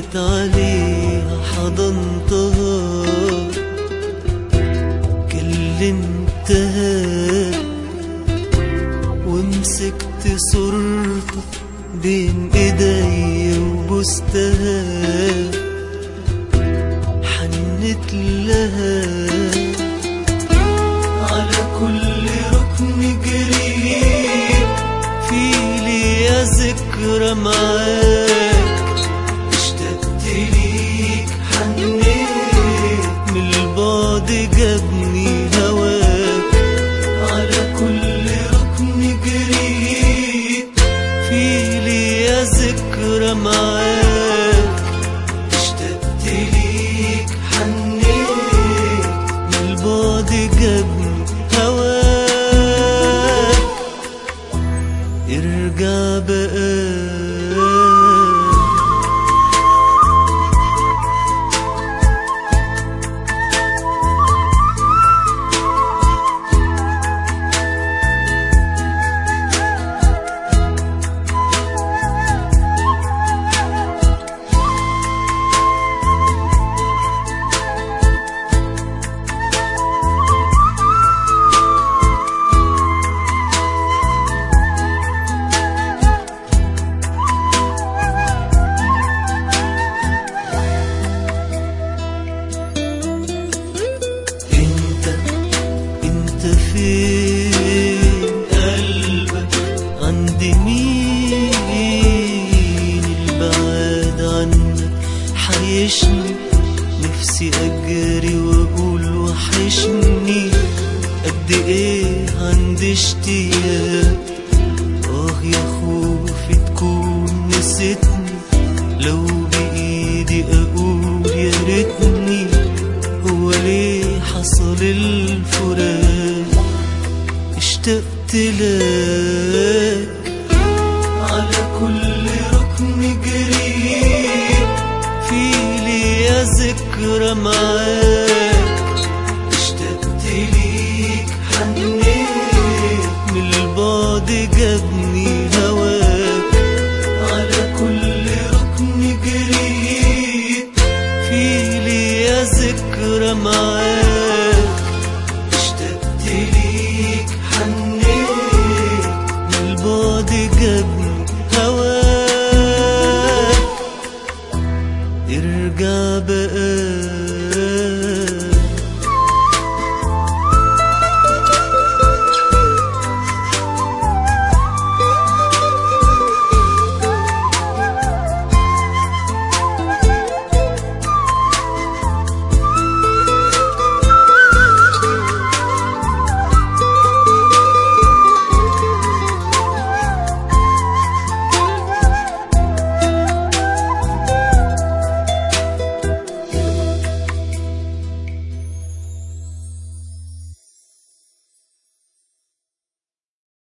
جيت عليها حضنتها كلمتها ومسكت صورتك بين ايدي وبوستها حنت لها على كل ركن قريب في لي ذكرى معاك اشتقت ليك حنيت من البعد جابني هواك على كل ركن قريب في لي ذكرى معاك اشتقت ليك حنيت من البعد جابني هواك ارجع بقى فين قلبك عند مين البعاد عنك حيشني نفسي اجري واقول وحشني قد ايه عندي اشتياق يا خوفي تكون نسيتني لو بايدي اقول يا ريتني هو ليه حصل الفراق اشتقت لك على كل ركن قريب في لي ذكرى معاك اشتقت ليك حنيت من البعد جابني هواك على كل ركن قريب في لي ذكرى معاك اشتقت ليك حنيت من البعد جابني هواك ارجع بقى